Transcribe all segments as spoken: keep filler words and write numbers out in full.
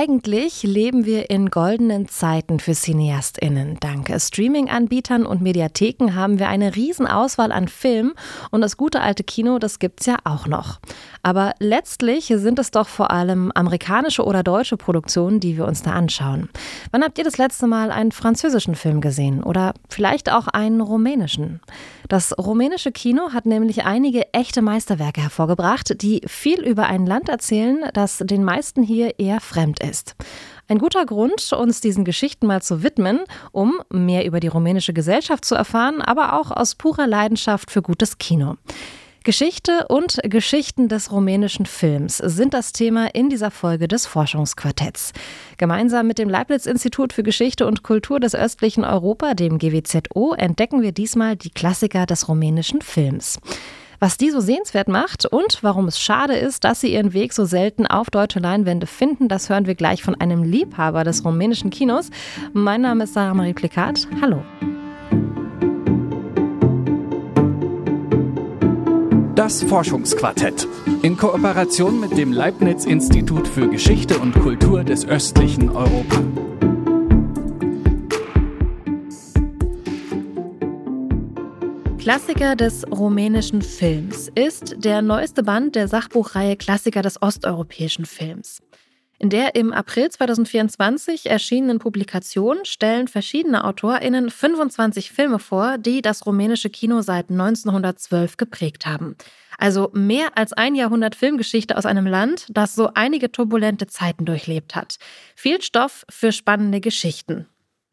Eigentlich leben wir in goldenen Zeiten für CineastInnen. Dank Streaming-Anbietern und Mediatheken haben wir eine Riesenauswahl an Filmen und das gute alte Kino, das gibt's ja auch noch. Aber letztlich sind es doch vor allem amerikanische oder deutsche Produktionen, die wir uns da anschauen. Wann habt ihr das letzte Mal einen französischen Film gesehen oder vielleicht auch einen rumänischen? Das rumänische Kino hat nämlich einige echte Meisterwerke hervorgebracht, die viel über ein Land erzählen, das den meisten hier eher fremd ist. Ein guter Grund, uns diesen Geschichten mal zu widmen, um mehr über die rumänische Gesellschaft zu erfahren, aber auch aus purer Leidenschaft für gutes Kino. Geschichte und Geschichten des rumänischen Films sind das Thema in dieser Folge des Forschungsquartetts. Gemeinsam mit dem Leibniz-Institut für Geschichte und Kultur des östlichen Europa, dem G W Z O, entdecken wir diesmal die Klassiker des rumänischen Films. Was die so sehenswert macht und warum es schade ist, dass sie ihren Weg so selten auf deutsche Leinwände finden, das hören wir gleich von einem Liebhaber des rumänischen Kinos. Mein Name ist Sarah Marie Plikat. Hallo. Das Forschungsquartett in Kooperation mit dem Leibniz-Institut für Geschichte und Kultur des östlichen Europa. Klassiker des rumänischen Films ist der neueste Band der Sachbuchreihe Klassiker des osteuropäischen Films. In der im April zweitausendvierundzwanzig erschienenen Publikation stellen verschiedene AutorInnen fünfundzwanzig Filme vor, die das rumänische Kino seit neunzehnhundertzwölf geprägt haben. Also mehr als ein Jahrhundert Filmgeschichte aus einem Land, das so einige turbulente Zeiten durchlebt hat. Viel Stoff für spannende Geschichten.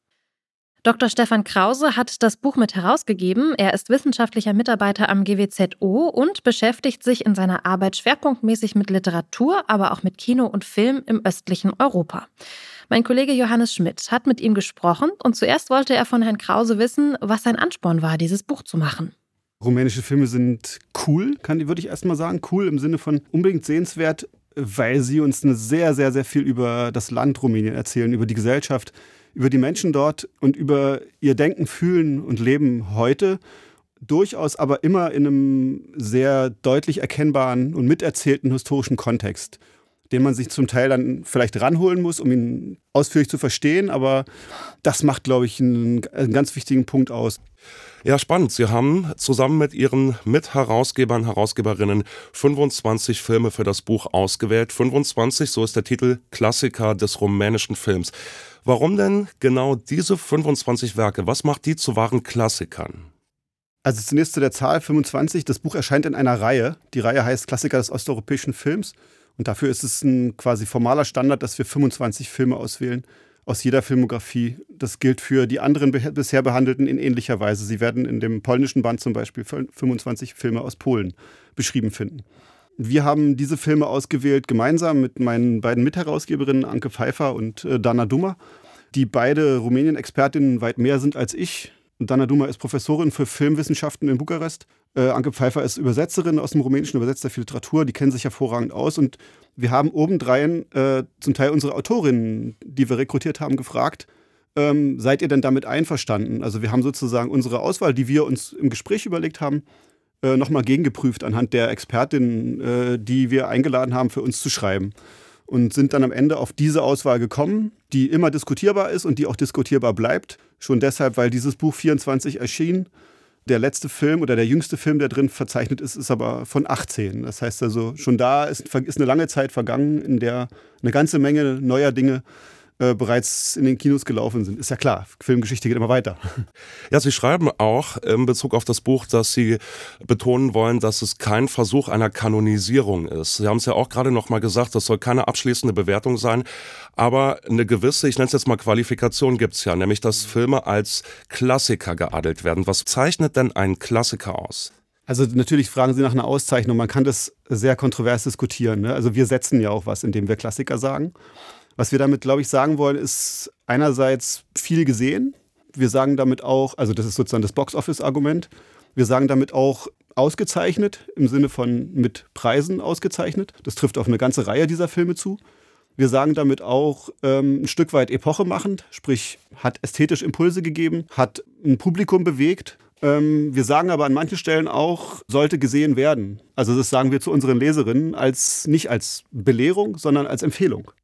Doktor Stefan Krause hat das Buch mit herausgegeben. Er ist wissenschaftlicher Mitarbeiter am G W Z O und beschäftigt sich in seiner Arbeit schwerpunktmäßig mit Literatur, aber auch mit Kino und Film im östlichen Europa. Mein Kollege Johannes Schmidt hat mit ihm gesprochen und zuerst wollte er von Herrn Krause wissen, was sein Ansporn war, dieses Buch zu machen. Rumänische Filme sind cool, kann, würde ich erst mal sagen. Cool im Sinne von unbedingt sehenswert, weil sie uns eine sehr, sehr, sehr viel über das Land Rumänien erzählen, über die Gesellschaft, über die Menschen dort und über ihr Denken, Fühlen und Leben heute. Durchaus aber immer in einem sehr deutlich erkennbaren und miterzählten historischen Kontext, den man sich zum Teil dann vielleicht ranholen muss, um ihn ausführlich zu verstehen. Aber das macht, glaube ich, einen, einen ganz wichtigen Punkt aus. Ja, spannend. Sie haben zusammen mit Ihren Mitherausgebern, Herausgeberinnen fünfundzwanzig Filme für das Buch ausgewählt. fünfundzwanzig, so ist der Titel, Klassiker des rumänischen Films. Warum denn genau diese fünfundzwanzig Werke? Was macht die zu wahren Klassikern? Also zunächst zu der Zahl fünfundzwanzig. Das Buch erscheint in einer Reihe. Die Reihe heißt Klassiker des osteuropäischen Films. Und dafür ist es ein quasi formaler Standard, dass wir fünfundzwanzig Filme auswählen aus jeder Filmografie. Das gilt für die anderen be- bisher behandelten in ähnlicher Weise. Sie werden in dem polnischen Band zum Beispiel fünfundzwanzig Filme aus Polen beschrieben finden. Wir haben diese Filme ausgewählt gemeinsam mit meinen beiden Mitherausgeberinnen Anke Pfeiffer und äh, Dana Dummer, die beide Rumänien-Expertinnen weit mehr sind als ich. Dana Dummer ist Professorin für Filmwissenschaften in Bukarest. Äh, Anke Pfeiffer ist Übersetzerin aus dem Rumänischen, übersetzt sehr viel Literatur. Die kennen sich hervorragend aus. Und wir haben obendrein äh, zum Teil unsere Autorinnen, die wir rekrutiert haben, gefragt, ähm, seid ihr denn damit einverstanden? Also wir haben sozusagen unsere Auswahl, die wir uns im Gespräch überlegt haben, äh, nochmal gegengeprüft anhand der Expertinnen, äh, die wir eingeladen haben, für uns zu schreiben. Und sind dann am Ende auf diese Auswahl gekommen, die immer diskutierbar ist und die auch diskutierbar bleibt. Schon deshalb, weil dieses Buch vierundzwanzig erschien. Der letzte Film oder der jüngste Film, der drin verzeichnet ist, ist aber von achtzehn. Das heißt also, schon da ist, ist eine lange Zeit vergangen, in der eine ganze Menge neuer Dinge äh, bereits in den Kinos gelaufen sind. Ist ja klar, Filmgeschichte geht immer weiter. Ja, Sie schreiben auch in Bezug auf das Buch, dass Sie betonen wollen, dass es kein Versuch einer Kanonisierung ist. Sie haben es ja auch gerade noch mal gesagt, das soll keine abschließende Bewertung sein, aber eine gewisse, ich nenne es jetzt mal Qualifikation, gibt es ja, nämlich dass Filme als Klassiker geadelt werden. Was zeichnet denn einen Klassiker aus? Also natürlich fragen Sie nach einer Auszeichnung. Man kann das sehr kontrovers diskutieren, ne? Also wir setzen ja auch was, indem wir Klassiker sagen. Was wir damit, glaube ich, sagen wollen, ist einerseits viel gesehen. Wir sagen damit auch, also das ist sozusagen das Box-Office-Argument, wir sagen damit auch ausgezeichnet, im Sinne von mit Preisen ausgezeichnet. Das trifft auf eine ganze Reihe dieser Filme zu. Wir sagen damit auch ähm, ein Stück weit epochemachend, sprich hat ästhetisch Impulse gegeben, hat ein Publikum bewegt. Ähm, wir sagen aber an manchen Stellen auch, sollte gesehen werden. Also das sagen wir zu unseren Leserinnen als nicht als Belehrung, sondern als Empfehlung.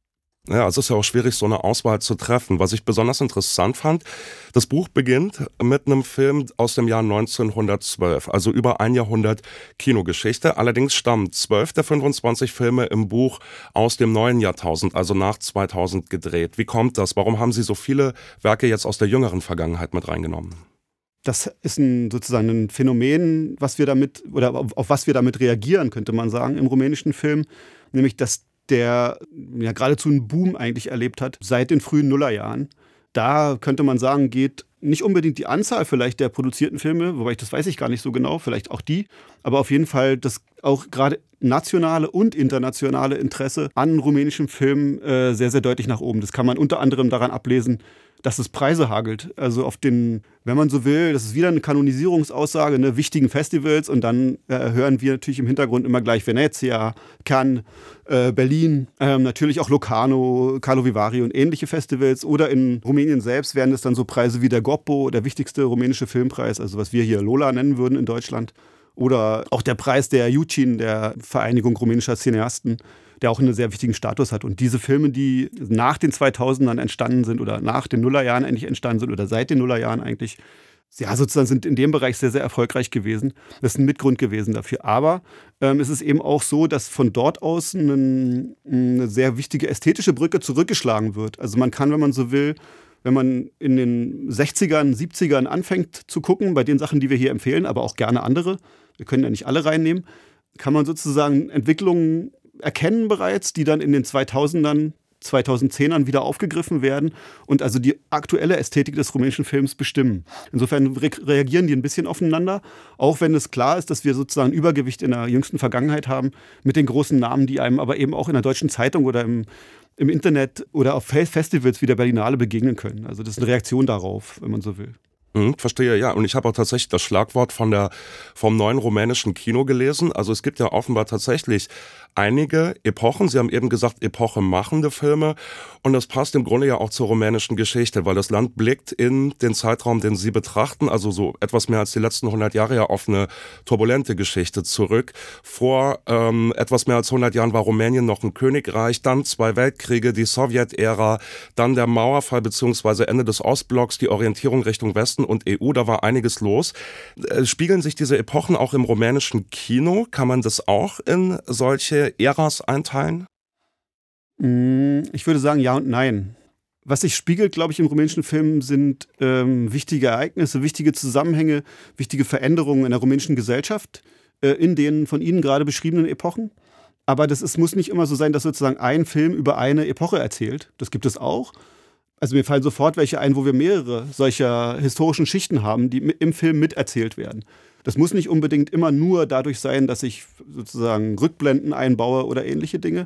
Ja, es ist ja auch schwierig, so eine Auswahl zu treffen. Was ich besonders interessant fand, das Buch beginnt mit einem Film aus dem Jahr neunzehnhundertzwölf, also über ein Jahrhundert Kinogeschichte. Allerdings stammen zwölf der fünfundzwanzig Filme im Buch aus dem neuen Jahrtausend, also nach zweitausend gedreht. Wie kommt das? Warum haben Sie so viele Werke jetzt aus der jüngeren Vergangenheit mit reingenommen? Das ist ein, sozusagen ein Phänomen, was wir damit, oder auf, auf was wir damit reagieren, könnte man sagen, im rumänischen Film, nämlich dass der ja geradezu einen Boom eigentlich erlebt hat seit den frühen Nullerjahren. Da könnte man sagen, geht nicht unbedingt die Anzahl vielleicht der produzierten Filme, wobei ich das weiß ich gar nicht so genau, vielleicht auch die, aber auf jeden Fall das auch gerade nationale und internationale Interesse an rumänischen Filmen äh, sehr, sehr deutlich nach oben. Das kann man unter anderem daran ablesen, dass es Preise hagelt. Also auf den, wenn man so will, das ist wieder eine Kanonisierungsaussage, ne, wichtigen Festivals, und dann äh, hören wir natürlich im Hintergrund immer gleich Venezia, Cannes, äh, Berlin, äh, natürlich auch Locarno, Carlo Vivari und ähnliche Festivals. Oder in Rumänien selbst wären es dann so Preise wie der Goppo, der wichtigste rumänische Filmpreis, also was wir hier Lola nennen würden in Deutschland. Oder auch der Preis der Jucin, der Vereinigung rumänischer Cineasten, der auch einen sehr wichtigen Status hat. Und diese Filme, die nach den zweitausendern entstanden sind oder nach den Nullerjahren eigentlich entstanden sind oder seit den Nullerjahren eigentlich, ja, sozusagen sind in dem Bereich sehr, sehr erfolgreich gewesen. Das ist ein Mitgrund gewesen dafür. Aber ähm, es ist eben auch so, dass von dort aus ein, eine sehr wichtige ästhetische Brücke zurückgeschlagen wird. Also man kann, wenn man so will, wenn man in den sechzigern, siebzigern anfängt zu gucken, bei den Sachen, die wir hier empfehlen, aber auch gerne andere, wir können ja nicht alle reinnehmen, kann man sozusagen Entwicklungen erkennen bereits, die dann in den zweitausendern, zweitausendzehnern wieder aufgegriffen werden und also die aktuelle Ästhetik des rumänischen Films bestimmen. Insofern re- reagieren die ein bisschen aufeinander, auch wenn es klar ist, dass wir sozusagen Übergewicht in der jüngsten Vergangenheit haben mit den großen Namen, die einem aber eben auch in der deutschen Zeitung oder im, im Internet oder auf Festivals wie der Berlinale begegnen können. Also das ist eine Reaktion darauf, wenn man so will. Hm, verstehe, ja. Und ich habe auch tatsächlich das Schlagwort von der, vom neuen rumänischen Kino gelesen. Also es gibt ja offenbar tatsächlich einige Epochen. Sie haben eben gesagt, epochemachende Filme. Und das passt im Grunde ja auch zur rumänischen Geschichte, weil das Land blickt in den Zeitraum, den Sie betrachten, also so etwas mehr als die letzten hundert Jahre, ja auf eine turbulente Geschichte zurück. Vor ähm, etwas mehr als hundert Jahren war Rumänien noch ein Königreich, dann zwei Weltkriege, die Sowjetära, dann der Mauerfall bzw. Ende des Ostblocks, die Orientierung Richtung Westen und E U, da war einiges los. Spiegeln sich diese Epochen auch im rumänischen Kino? Kann man das auch in solche Äras einteilen? Ich würde sagen, ja und nein. Was sich spiegelt, glaube ich, im rumänischen Film sind ähm, wichtige Ereignisse, wichtige Zusammenhänge, wichtige Veränderungen in der rumänischen Gesellschaft, äh, in den von Ihnen gerade beschriebenen Epochen. Aber das ist, muss nicht immer so sein, dass sozusagen ein Film über eine Epoche erzählt. Das gibt es auch. Also mir fallen sofort welche ein, wo wir mehrere solcher historischen Schichten haben, die im Film miterzählt werden. Das muss nicht unbedingt immer nur dadurch sein, dass ich sozusagen Rückblenden einbaue oder ähnliche Dinge.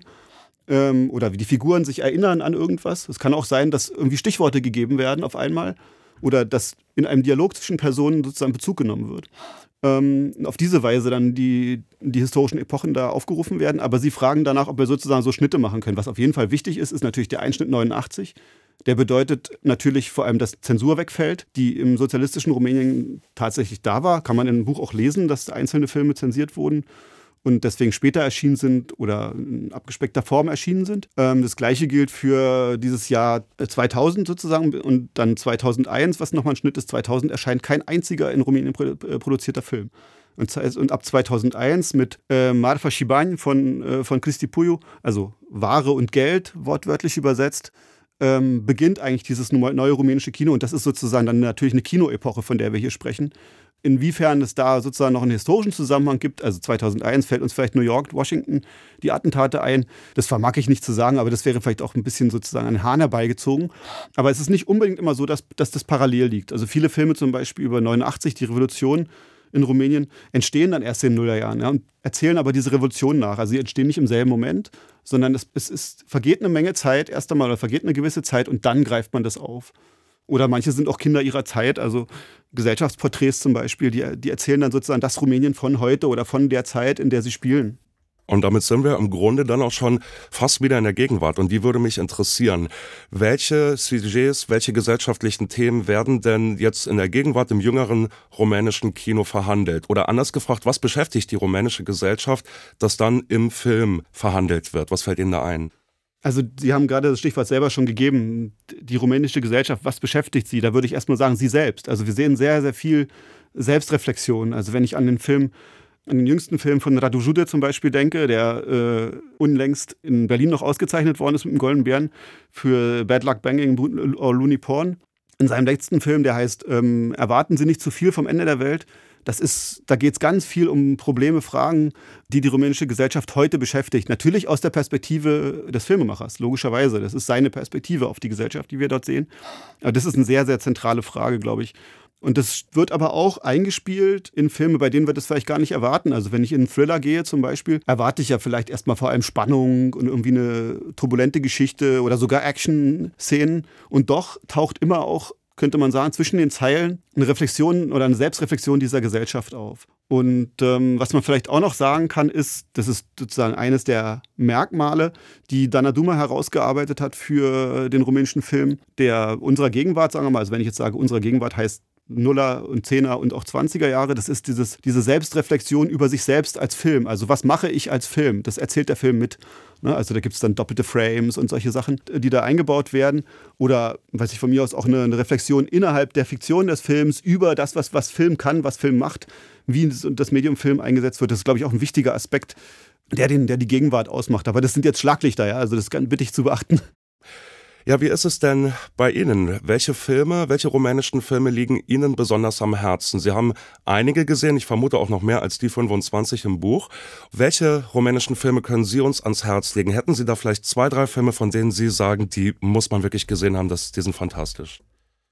Ähm, oder wie die Figuren sich erinnern an irgendwas. Es kann auch sein, dass irgendwie Stichworte gegeben werden auf einmal. Oder dass in einem Dialog zwischen Personen sozusagen Bezug genommen wird. Ähm, auf diese Weise dann die, die historischen Epochen da aufgerufen werden. Aber Sie fragen danach, ob wir sozusagen so Schnitte machen können. Was auf jeden Fall wichtig ist, ist natürlich der Einschnitt neunundachtzig. Der bedeutet natürlich vor allem, dass Zensur wegfällt, die im sozialistischen Rumänien tatsächlich da war. Kann man in dem Buch auch lesen, dass einzelne Filme zensiert wurden und deswegen später erschienen sind oder in abgespeckter Form erschienen sind. Ähm, das Gleiche gilt für dieses Jahr zweitausend sozusagen und dann zweitausendeins, was nochmal ein Schnitt ist. zweitausend erscheint kein einziger in Rumänien produzierter Film. Und, und ab zweitausendeins mit äh, Marfa și Bani von, äh, von Cristi Puiu, also Ware und Geld, wortwörtlich übersetzt, Ähm, beginnt eigentlich dieses neue rumänische Kino. Und das ist sozusagen dann natürlich eine Kinoepoche, von der wir hier sprechen. Inwiefern es da sozusagen noch einen historischen Zusammenhang gibt, also zweitausendeins fällt uns vielleicht New York, Washington, die Attentate ein. Das vermag ich nicht zu sagen, aber das wäre vielleicht auch ein bisschen sozusagen an den Hahn herbeigezogen. Aber es ist nicht unbedingt immer so, dass, dass das parallel liegt. Also viele Filme zum Beispiel über neunundachtzig, die Revolution in Rumänien, entstehen dann erst in den Nullerjahren, ja, und erzählen aber diese Revolution nach. Also sie entstehen nicht im selben Moment, sondern es, es ist, vergeht eine Menge Zeit erst einmal oder vergeht eine gewisse Zeit und dann greift man das auf. Oder manche sind auch Kinder ihrer Zeit, also Gesellschaftsporträts zum Beispiel, die, die erzählen dann sozusagen das Rumänien von heute oder von der Zeit, in der sie spielen. Und damit sind wir im Grunde dann auch schon fast wieder in der Gegenwart. Und die würde mich interessieren. Welche Sujets, welche gesellschaftlichen Themen werden denn jetzt in der Gegenwart im jüngeren rumänischen Kino verhandelt? Oder anders gefragt, was beschäftigt die rumänische Gesellschaft, das dann im Film verhandelt wird? Was fällt Ihnen da ein? Also Sie haben gerade das Stichwort selber schon gegeben, die rumänische Gesellschaft, was beschäftigt sie? Da würde ich erstmal sagen, sie selbst. Also wir sehen sehr, sehr viel Selbstreflexion. Also wenn ich an den Film, an den jüngsten Film von Radu Jude zum Beispiel denke, der äh, unlängst in Berlin noch ausgezeichnet worden ist mit dem Goldenen Bären für Bad Luck Banging or Looney Porn. In seinem letzten Film, der heißt ähm, Erwarten Sie nicht zu viel vom Ende der Welt. Das ist, da geht es ganz viel um Probleme, Fragen, die die rumänische Gesellschaft heute beschäftigt. Natürlich aus der Perspektive des Filmemachers, logischerweise. Das ist seine Perspektive auf die Gesellschaft, die wir dort sehen. Aber das ist eine sehr, sehr zentrale Frage, glaube ich. Und das wird aber auch eingespielt in Filme, bei denen wir das vielleicht gar nicht erwarten. Also wenn ich in einen Thriller gehe zum Beispiel, erwarte ich ja vielleicht erstmal vor allem Spannung und irgendwie eine turbulente Geschichte oder sogar Action-Szenen. Und doch taucht immer auch, könnte man sagen, zwischen den Zeilen eine Reflexion oder eine Selbstreflexion dieser Gesellschaft auf. Und ähm, was man vielleicht auch noch sagen kann, ist, das ist sozusagen eines der Merkmale, die Dana Duma herausgearbeitet hat für den rumänischen Film, der unserer Gegenwart, sagen wir mal, also wenn ich jetzt sage, unserer Gegenwart heißt Nuller und Zehner und auch Zwanziger Jahre, das ist dieses, diese Selbstreflexion über sich selbst als Film. Also was mache ich als Film? Das erzählt der Film mit. Ne? Also da gibt es dann doppelte Frames und solche Sachen, die da eingebaut werden. Oder, weiß ich von mir aus, auch eine, eine Reflexion innerhalb der Fiktion des Films über das, was, was Film kann, was Film macht, wie das Medium Film eingesetzt wird. Das ist, glaube ich, auch ein wichtiger Aspekt, der, den, der die Gegenwart ausmacht. Aber das sind jetzt Schlaglichter, ja, also das bitte ich zu beachten. Ja, wie ist es denn bei Ihnen? Welche Filme, welche rumänischen Filme liegen Ihnen besonders am Herzen? Sie haben einige gesehen, ich vermute auch noch mehr als die fünfundzwanzig im Buch. Welche rumänischen Filme können Sie uns ans Herz legen? Hätten Sie da vielleicht zwei, drei Filme, von denen Sie sagen, die muss man wirklich gesehen haben, das, die sind fantastisch?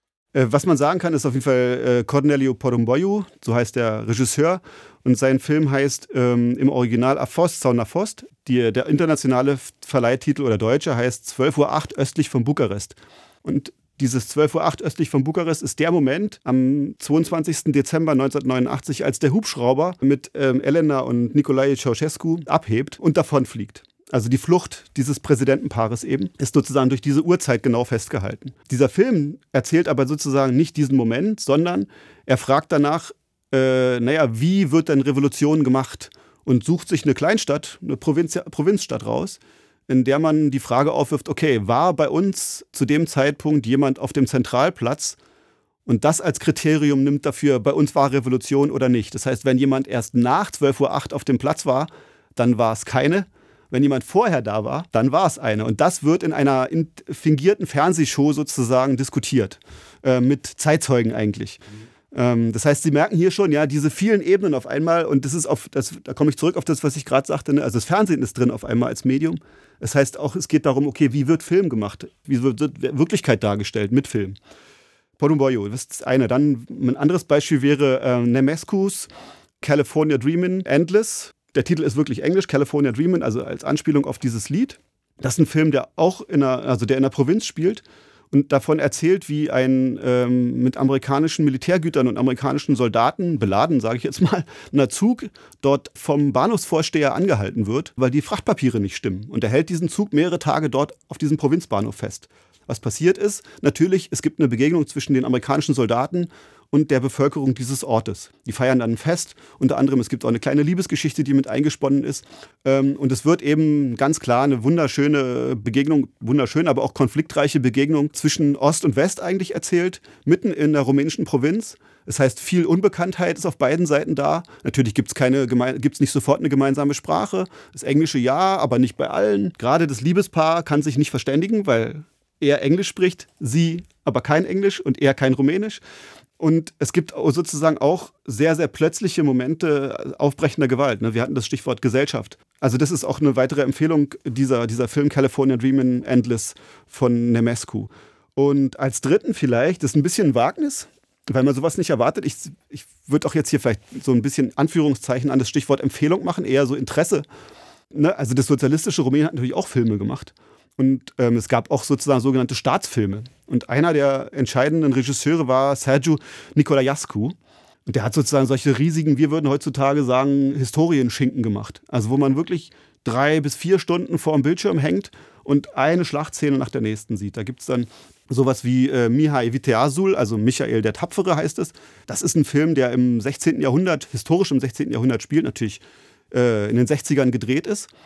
Was man sagen kann, ist auf jeden Fall äh, Corneliu Porumboiu, so heißt der Regisseur. Und sein Film heißt ähm, im Original A Fost sau na Fost. Die, der internationale Verleihtitel oder deutsche heißt zwölf Uhr acht östlich von Bukarest. Und dieses zwölf Uhr acht östlich von Bukarest ist der Moment am zweiundzwanzigsten Dezember neunzehnhundertneunundachtzig, als der Hubschrauber mit ähm, Elena und Nicolae Ceausescu abhebt und davonfliegt. Also die Flucht dieses Präsidentenpaares eben ist sozusagen durch diese Uhrzeit genau festgehalten. Dieser Film erzählt aber sozusagen nicht diesen Moment, sondern er fragt danach, äh, naja, wie wird denn Revolution gemacht? Und sucht sich eine Kleinstadt, eine Provinz, Provinzstadt raus, in der man die Frage aufwirft, okay, war bei uns zu dem Zeitpunkt jemand auf dem Zentralplatz und das als Kriterium nimmt dafür, bei uns war Revolution oder nicht. Das heißt, wenn jemand erst nach zwölf Uhr acht auf dem Platz war, dann war es keine. Wenn jemand vorher da war, dann war es eine. Und das wird in einer in fingierten Fernsehshow sozusagen diskutiert, äh, mit Zeitzeugen eigentlich. Mhm. Ähm, das heißt, Sie merken hier schon, ja, diese vielen Ebenen auf einmal, und das ist auf, das, da komme ich zurück auf das, was ich gerade sagte, ne? Also das Fernsehen ist drin auf einmal als Medium. Das heißt auch, es geht darum, okay, wie wird Film gemacht? Wie wird Wirklichkeit dargestellt mit Film? Porumboiu, das ist das eine. Dann ein anderes Beispiel wäre äh, Nemescus California Dreamin' Endless. Der Titel ist wirklich englisch, California Dreamin', also als Anspielung auf dieses Lied. Das ist ein Film, der auch in einer, also der in der Provinz spielt und davon erzählt, wie ein ähm, mit amerikanischen Militärgütern und amerikanischen Soldaten beladen, sage ich jetzt mal, ein Zug dort vom Bahnhofsvorsteher angehalten wird, weil die Frachtpapiere nicht stimmen. Und er hält diesen Zug mehrere Tage dort auf diesem Provinzbahnhof fest. Was passiert ist, natürlich, es gibt eine Begegnung zwischen den amerikanischen Soldaten und der Bevölkerung dieses Ortes. Die feiern dann ein Fest. Unter anderem, es gibt auch eine kleine Liebesgeschichte, die mit eingesponnen ist. Und es wird eben ganz klar eine wunderschöne Begegnung, wunderschön, aber auch konfliktreiche Begegnung zwischen Ost und West eigentlich erzählt, mitten in der rumänischen Provinz. Das heißt, viel Unbekanntheit ist auf beiden Seiten da. Natürlich gibt es keine, gibt's nicht sofort eine gemeinsame Sprache. Das Englische ja, aber nicht bei allen. Gerade das Liebespaar kann sich nicht verständigen, weil er Englisch spricht, sie aber kein Englisch und er kein Rumänisch. Und es gibt sozusagen auch sehr, sehr plötzliche Momente aufbrechender Gewalt. Wir hatten das Stichwort Gesellschaft. Also das ist auch eine weitere Empfehlung, dieser, dieser Film California Dreamin' Endless von Nemescu. Und als dritten vielleicht, das ist ein bisschen ein Wagnis, weil man sowas nicht erwartet. Ich, ich würde auch jetzt hier vielleicht so ein bisschen Anführungszeichen an das Stichwort Empfehlung machen, eher so Interesse. Ne? Also das sozialistische Rumänien hat natürlich auch Filme gemacht. Und ähm, es gab auch sozusagen sogenannte Staatsfilme. Und einer der entscheidenden Regisseure war Sergiu Nicolaescu. Und der hat sozusagen solche riesigen, wir würden heutzutage sagen, Historienschinken gemacht. Also wo man wirklich drei bis vier Stunden vor dem Bildschirm hängt und eine Schlachtszene nach der nächsten sieht. Da gibt es dann sowas wie äh, Mihai Viteazul, also Michael der Tapfere heißt es. Das ist ein Film, der im sechzehnten Jahrhundert, historisch im sechzehnten Jahrhundert spielt, natürlich äh, in den sechzigern gedreht ist.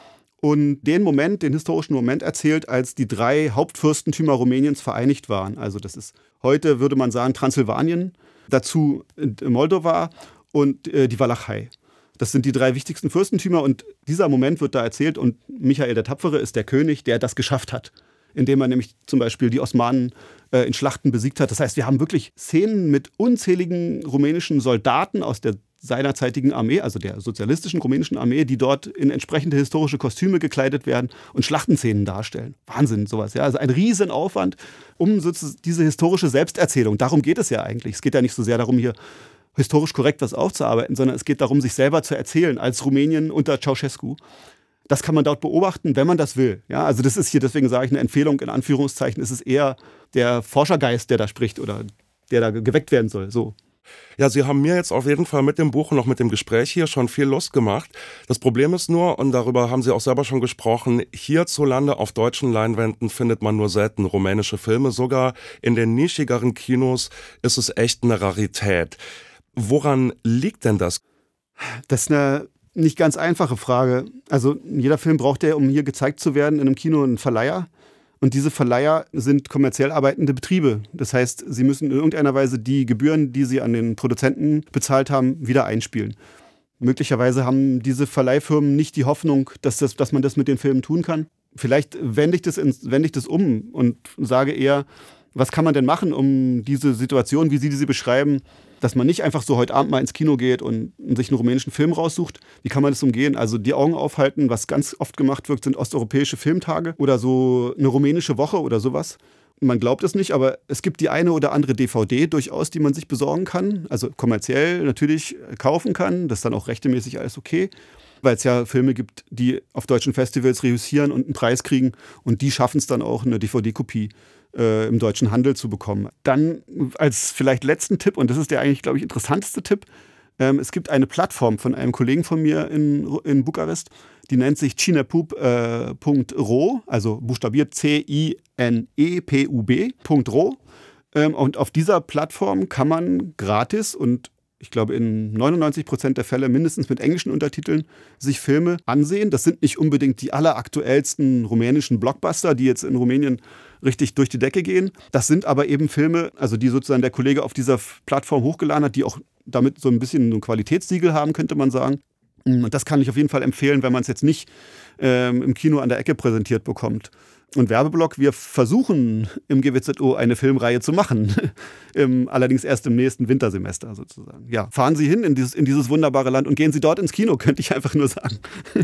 und den Moment, den historischen Moment erzählt, als die drei Hauptfürstentümer Rumäniens vereinigt waren. Also das ist heute, würde man sagen, Transsilvanien, dazu Moldova und äh, die Walachei. Das sind die drei wichtigsten Fürstentümer und dieser Moment wird da erzählt und Michael der Tapfere ist der König, der das geschafft hat, indem er nämlich zum Beispiel die Osmanen äh, in Schlachten besiegt hat. Das heißt, wir haben wirklich Szenen mit unzähligen rumänischen Soldaten aus der seinerzeitigen Armee, also der sozialistischen rumänischen Armee, die dort in entsprechende historische Kostüme gekleidet werden und Schlachtenszenen darstellen. Wahnsinn, sowas. Ja? Also ein Riesenaufwand, um sozusagen diese historische Selbsterzählung. Darum geht es ja eigentlich. Es geht ja nicht so sehr darum, hier historisch korrekt was aufzuarbeiten, sondern es geht darum, sich selber zu erzählen als Rumänien unter Ceausescu. Das kann man dort beobachten, wenn man das will. Ja, also das ist hier, deswegen sage ich eine Empfehlung, in Anführungszeichen, ist es eher der Forschergeist, der da spricht oder der da geweckt werden soll. So. Ja, Sie haben mir jetzt auf jeden Fall mit dem Buch und auch mit dem Gespräch hier schon viel Lust gemacht. Das Problem ist nur, und darüber haben Sie auch selber schon gesprochen, hierzulande auf deutschen Leinwänden findet man nur selten rumänische Filme. Sogar in den nischigeren Kinos ist es echt eine Rarität. Woran liegt denn das? Das ist eine nicht ganz einfache Frage. Also jeder Film braucht ja, um hier gezeigt zu werden, in einem Kino einen Verleiher. Und diese Verleiher sind kommerziell arbeitende Betriebe. Das heißt, sie müssen in irgendeiner Weise die Gebühren, die sie an den Produzenten bezahlt haben, wieder einspielen. Möglicherweise haben diese Verleihfirmen nicht die Hoffnung, dass, das, dass man das mit den Filmen tun kann. Vielleicht wende ich das, ins, wende ich das um und sage eher, was kann man denn machen, um diese Situation, wie Sie sie beschreiben, dass man nicht einfach so heute Abend mal ins Kino geht und sich einen rumänischen Film raussucht. Wie kann man das umgehen? Also die Augen aufhalten, was ganz oft gemacht wird, sind osteuropäische Filmtage oder so eine rumänische Woche oder sowas. Man glaubt es nicht, aber es gibt die eine oder andere D V D durchaus, die man sich besorgen kann. Also kommerziell natürlich kaufen kann. Das ist dann auch rechtmäßig alles okay. Weil es ja Filme gibt, die auf deutschen Festivals reüssieren und einen Preis kriegen. Und die schaffen es dann auch, eine D V D-Kopie äh, im deutschen Handel zu bekommen. Dann als vielleicht letzten Tipp, und das ist der eigentlich, glaube ich, interessanteste Tipp, ähm, es gibt eine Plattform von einem Kollegen von mir in, in Bukarest, die nennt sich cinepup punkt ro, also buchstabiert C I N E P U B Punkt ro. Ähm, und auf dieser Plattform kann man gratis und ich glaube in neunundneunzig Prozent der Fälle mindestens mit englischen Untertiteln sich Filme ansehen. Das sind nicht unbedingt die alleraktuellsten rumänischen Blockbuster, die jetzt in Rumänien richtig durch die Decke gehen. Das sind aber eben Filme, also die sozusagen der Kollege auf dieser Plattform hochgeladen hat, die auch damit so ein bisschen ein Qualitätssiegel haben, könnte man sagen. Und das kann ich auf jeden Fall empfehlen, wenn man es jetzt nicht ähm, im Kino an der Ecke präsentiert bekommt. Und Werbeblock, wir versuchen im G W Z O eine Filmreihe zu machen, Im, allerdings erst im nächsten Wintersemester sozusagen. Ja, fahren Sie hin in dieses, in dieses wunderbare Land und gehen Sie dort ins Kino, könnte ich einfach nur sagen.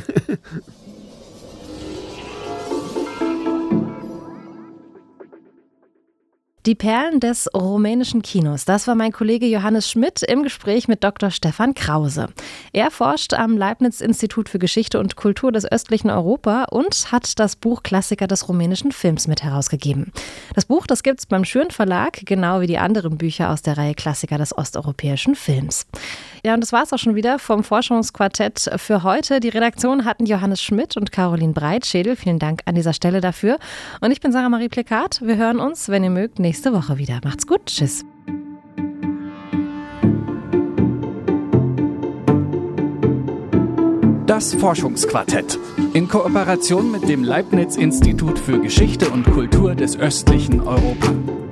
Die Perlen des rumänischen Kinos, das war mein Kollege Johannes Schmidt im Gespräch mit Doktor Stefan Krause. Er forscht am Leibniz-Institut für Geschichte und Kultur des östlichen Europa und hat das Buch Klassiker des rumänischen Films mit herausgegeben. Das Buch, das gibt's beim Schürn Verlag, genau wie die anderen Bücher aus der Reihe Klassiker des osteuropäischen Films. Ja, und das war's auch schon wieder vom Forschungsquartett für heute. Die Redaktion hatten Johannes Schmidt und Caroline Breitschädel. Vielen Dank an dieser Stelle dafür. Und ich bin Sarah Marie Plekat. Wir hören uns, wenn ihr mögt, nächste Woche wieder. Macht's gut. Tschüss. Das Forschungsquartett. In Kooperation mit dem Leibniz-Institut für Geschichte und Kultur des östlichen Europa.